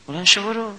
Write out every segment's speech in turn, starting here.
بلند شو برو.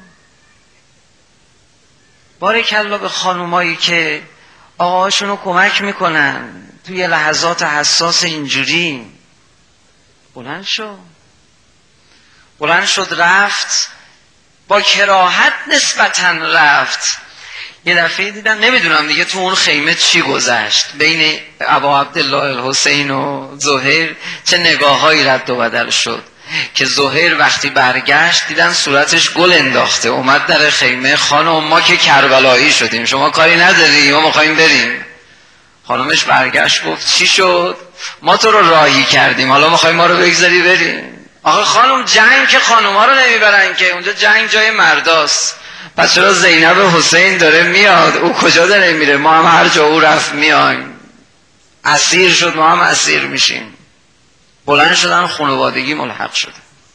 بارکالله به خانومایی که آقاهاشون رو کمک میکنن توی لحظات حساس اینجوری. بلند شو. بلند شد رفت، با کراهت نسبتاً رفت. یه دفعه دیدم، نمیدونم دیگه تو اون خیمه چی گذشت بین ابا عبدالله الحسین و زهیر، چه نگاههایی رد و بدل شد که زهیر وقتی برگشت دیدن صورتش گل انداخته، اومد در خیمه، خانم ما که کربلایی شدیم، شما کاری نداری، ما میخوایم بریم. خانمش برگشت گفت چی شد؟ ما تو رو راهی کردیم، حالا میخوایم ما رو بگذاری بریم؟ آخه خانم جنگ که خانوما رو نمیبرن که، اونجا جنگ جای مرداست. پس چرا زینب حسین داره میاد، او کجا داره میره؟ ما هم هر جا او رفت میایم. اسیر شد، ما هم اسیر میشیم. بلند شدن، خانوادگی ملحق شده.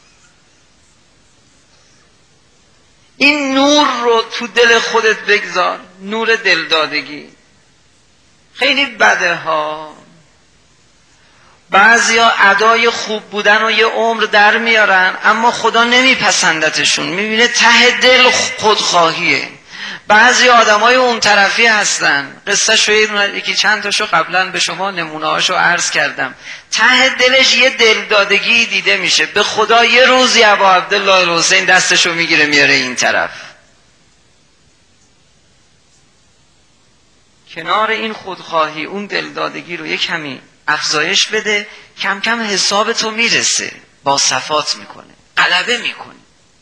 این نور رو تو دل خودت بگذار، نور دلدادگی. خیلی بده ها، بعضیا ادای خوب بودن و یه عمر در میارن اما خدا نمیپسندتشون، میبینه ته دل خودخواهیه. بعضی آدمای اون طرفی هستن، قصه شوید یکی چند تاشو قبلا به شما نمونه هاشو عرض کردم. ته دلش یه دلدادگی دیده میشه، به خدا یه روزی ابا عبدالله الحسین دستشو میگیره میاره این طرف. کنار این خودخواهی اون دلدادگی رو یک کمی افزایش بده، کم کم حساب تو میرسه، با صفات میکنه، غلبه میکنه.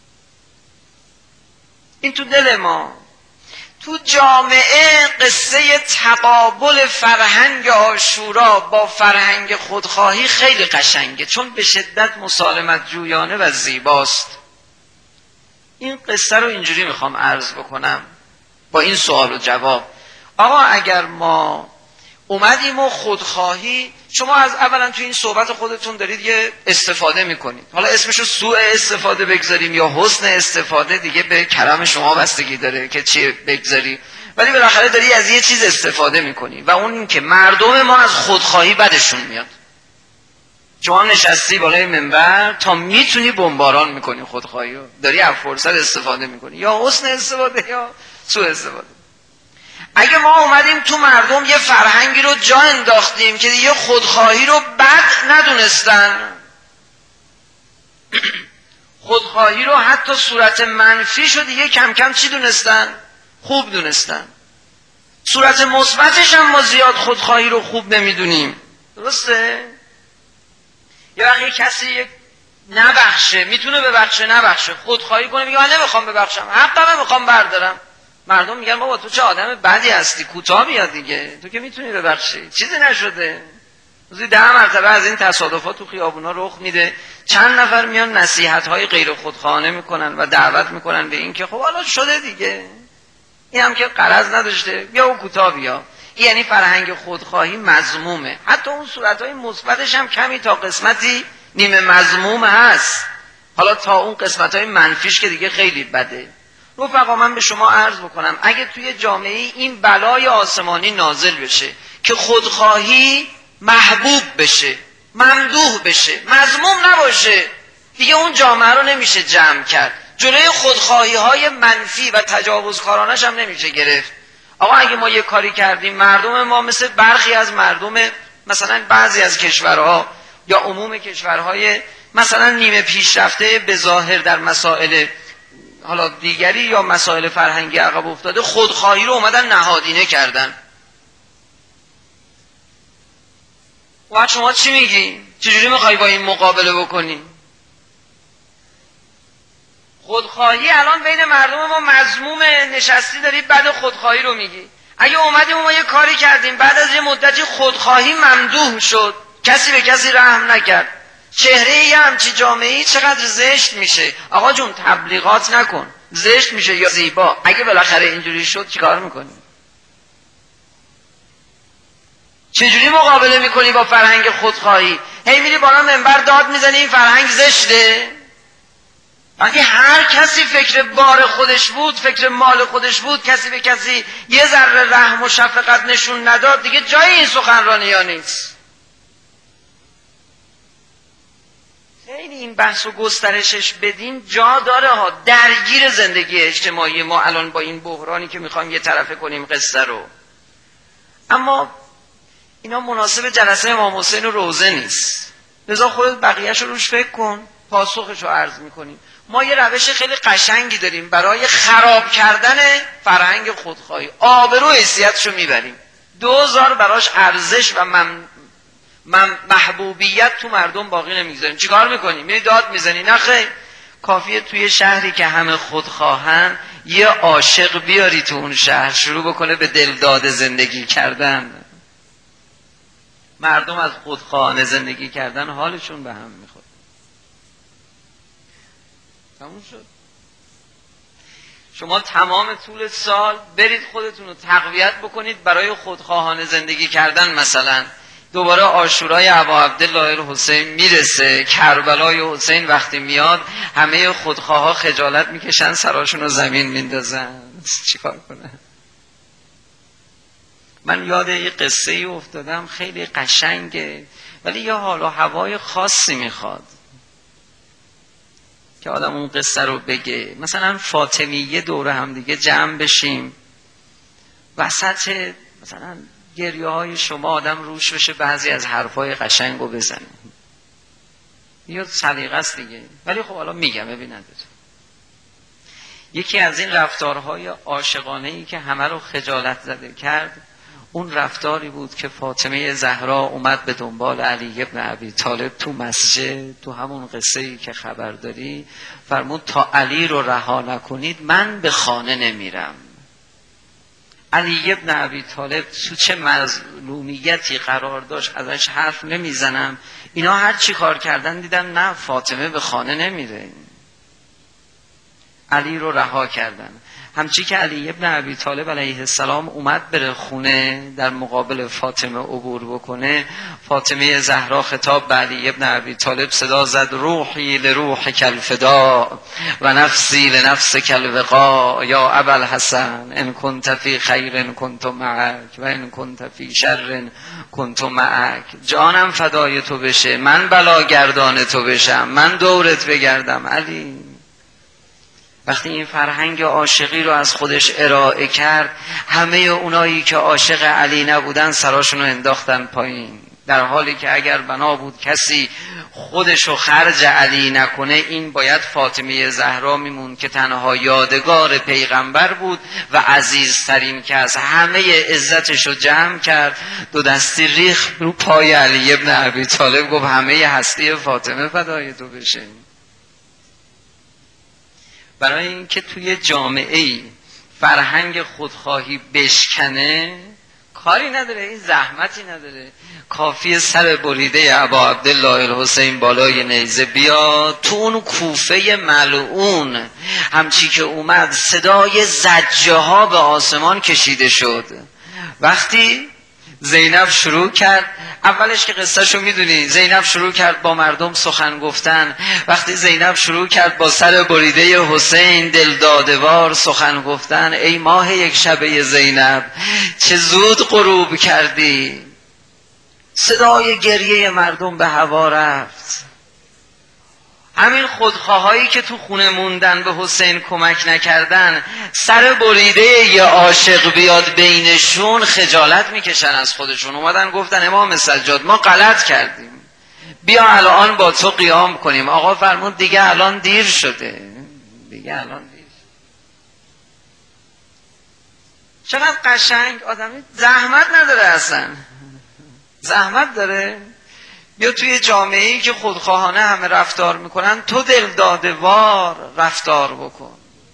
این تو دل ما. تو جامعه قصه تقابل فرهنگ عاشورا با فرهنگ خودخواهی خیلی قشنگه، چون به شدت مسالمت جویانه و زیباست. این قصه رو اینجوری میخوام عرض بکنم با این سوال و جواب. آقا اگر ما اومدیم و خودخواهی، شما از اولا تو این صحبت خودتون دارید یه استفاده میکنید، حالا اسمشو سوء استفاده بگذاریم یا حسن استفاده، دیگه به کرم شما بستگی داره که چی بگذاری، ولی بالاخره داری از یه چیز استفاده میکنی و اون این که مردم ما از خودخواهی بدشون میاد. شما نشستی بالای منبر تا میتونی بمباران میکنی خودخواهی رو، داری از فرصت استفاده میکنی، یا حسن استفاده یا سوء استفاده. اگه ما اومدیم تو مردم یه فرهنگی رو جا انداختیم که دیگه خودخواهی رو بد ندونستن، خودخواهی رو حتی صورت منفیش رو دیگه کم کم چی دونستن؟ خوب دونستن. صورت مثبتش هم ما زیاد خودخواهی رو خوب نمیدونیم. درسته؟ یه وقتی کسی نبخشه، میتونه ببخشه نبخشه، خودخواهی کنه میگه من نمیخوام ببخشم، حقا نمیخوام بردارم. مردم میگن بابا تو چه آدم بدی هستی، کوتاه بیاد دیگه، تو که میتونی ببخشی، چیزی نشده. روزی 10 مرتبه از این تصادفات تو خیابونا رخ میده، چند نفر میان نصیحت‌های غیر خودخواهانه میکنن و دعوت میکنن به این که خب حالا شده دیگه، این هم که غرض نداشته، بیا و کوتاه بیا. یعنی فرهنگ خودخواهی مذمومه. حتی اون صورت‌های مثبتش هم کمی تا قسمتی نیمه مذموم هست، حالا تا اون قسمت‌های منفیش که دیگه خیلی بده. رفقا من به شما عرض بکنم، اگه توی جامعه این بلای آسمانی نازل بشه که خودخواهی محبوب بشه، ممدوح بشه، مذموم نباشه، دیگه اون جامعه رو نمیشه جمع کرد، جلوی خودخواهی های منفی و تجاوزکارانش هم نمیشه گرفت. آقا اگه ما یه کاری کردیم، مردم ما مثل برخی از مردم مثلا بعضی از کشورها یا عموم کشورهای مثلا نیمه پیشرفته به ظاهر در مسائل حالا دیگری یا مسائل فرهنگی عقب افتاده، خودخواهی رو اومدن نهادینه کردن. و شما چی میگی؟ چجوری میخوای با این مقابله بکنی؟ خودخواهی الان بین مردم ما مذموم، نشستی داری بعد خودخواهی رو میگی. اگه اومدیم ما یه کاری کردیم، بعد از یه مدتی خودخواهی ممدوح شد، کسی به کسی رحم نکرد، چهره یه همچی جامعه‌ای چقدر زشت میشه. آقا جون تبلیغات نکن، زشت میشه یا زیبا. اگه بالاخره اینجوری شد چیکار میکنی؟ چجوری مقابله میکنی با فرهنگ خودخواهی؟ هی میری بالا منبر داد میزنی این فرهنگ زشته. وقتی هر کسی فکر بار خودش بود، فکر مال خودش بود، کسی به کسی یه ذره رحم و شفقت نشون نداد، دیگه جای این سخنرانی ها نیست. خیلی این بحث رو گسترشش بدیم جا داره ها. درگیر زندگی اجتماعی ما الان با این بحرانی که میخوایم یه طرفه کنیم قصه رو، اما اینا مناسب جلسه امام حسین و روزه نیست، لذا خودت بقیه‌شو روش فکر کن، پاسخشو عرض میکنیم. ما یه روش خیلی قشنگی داریم برای خراب کردن فرهنگ خودخواهی، آبرو حیثیتشو میبریم، 2000 براش ارزش و محبوبیت تو مردم باقی نمیگذاریم. چیکار میکنیم؟ میری داد میزنی؟ نه خیر، کافیه توی شهری که همه خودخواهن یه عاشق بیاری تو اون شهر شروع بکنه به دلداد زندگی کردن. مردم از خودخواهانه زندگی کردن حالشون به هم میخوره. تموم شد. شما تمام طول سال برید خودتون رو تقویت بکنید برای خودخواهانه زندگی کردن. مثلا دوباره عاشورای ابا عبدالله الحسین میرسه، کربلای حسین وقتی میاد همه خودخواها خجالت میکشن، سراشون رو زمین میندازن. چیکار کنن؟ من یاد یه قصه ای افتادم خیلی قشنگه، ولی یه حال و هوای خاصی میخواد که آدم اون قصه رو بگه. مثلا فاطمیه دوره هم دیگه جمع بشیم، وسط مثلا گریه های شما آدم روش بشه بعضی از حرفای قشنگ رو بزنه، یا سلیقه است دیگه. ولی خب حالا میگم ببینید، یکی از این رفتارهای عاشقانه‌ای که همه رو خجالت زده کرد اون رفتاری بود که فاطمه زهرا اومد به دنبال علی ابن ابی طالب تو مسجد، تو همون قصه‌ای که خبر داری، فرمود تا علی رو رها نکنید من به خانه نمیرم. علی ابن ابی طالب تو چه مظلومیتی قرار داشت، ازش حرف نمیزنم. اینا هر چی کار کردن دیدن نه، فاطمه به خانه نمیره، علی رو رها کردن. همچی که علی ابن ابی طالب علیه السلام اومد بره خونه در مقابل فاطمه عبور بکنه، فاطمه زهرا خطاب به علی ابن ابی طالب صدا زد روحی لروح کالفدا و نفسی لنفس کالوقا یا ابا الحسن ان کنت فی خیر کنت معک و ان کنت فی شر کنت معک. جانم فدای تو بشه، من بلاگردان تو بشم، من دورت بگردم. علی وقتی این فرهنگ عاشقی رو از خودش ارائه کرد، همه اونایی که عاشق علی نبودن سراشون رو انداختن پایین، در حالی که اگر بنا بود کسی خودشو خرج علی نکنه این باید فاطمه زهرا میمون که تنها یادگار پیغمبر بود و عزیزترین که از همه عزتشو جمع کرد، دو دستی ریخ رو پای علی ابن ابی طالب، گفت همه هستی فاطمه فدای تو بشه. برای اینکه توی جامعه‌ای فرهنگ خودخواهی بشکنه کاری نداره، این زحمتی نداره، کافیه سر بریده ابا عبدالله الحسین بالای نیزه بیاد تو اون کوفه ملعون، همچی که اومد صدای زجه ها به آسمان کشیده شد. وقتی زینب شروع کرد، اولش که قصه شو میدونی، زینب شروع کرد با مردم سخن گفتن. وقتی زینب شروع کرد با سر بریده حسین دلدادوار سخن گفتن، ای ماه یک شبه زینب چه زود غروب کردی، صدای گریه مردم به هوا رفت. همین خودخواهایی که تو خونه موندن به حسین کمک نکردن، سر بریده یه عاشق بیاد بینشون خجالت میکشن از خودشون. اومدن گفتن امام سجاد ما غلط کردیم، بیا الان با تو قیام کنیم. آقا فرمود دیگه الان دیر شده، دیگه الان دیر شده. چقدر قشنگ، آدمی زحمت نداره، اصلا زحمت داره. یا توی جامعه‌ای که خودخواهانه همه رفتار میکنن تو دلداده‌وار رفتار بکن.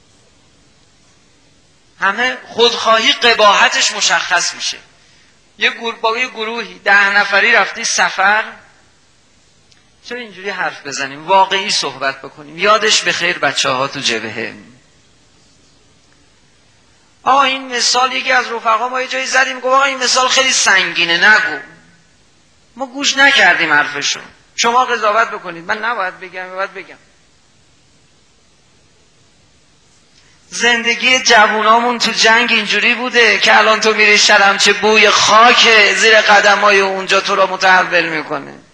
همه خودخواهی قباحتش مشخص میشه. با یه گروهی 10 نفری رفتی سفر، چرا اینجوری حرف بزنیم، واقعی صحبت بکنیم. یادش بخیر بچه‌ها تو جبهه. این مثال یکی از رفقا ما یه جایی زدیم، گفت این مثال خیلی سنگینه نگو. ما گوش نکردیم حرفشو، شما قضاوت بکنید، من نباید بگم، باید بگم. زندگی جوونامون تو جنگ اینجوری بوده که الان تو میری شرم چه بوی خاک زیر قدمای اونجا تو را متحول میکنه.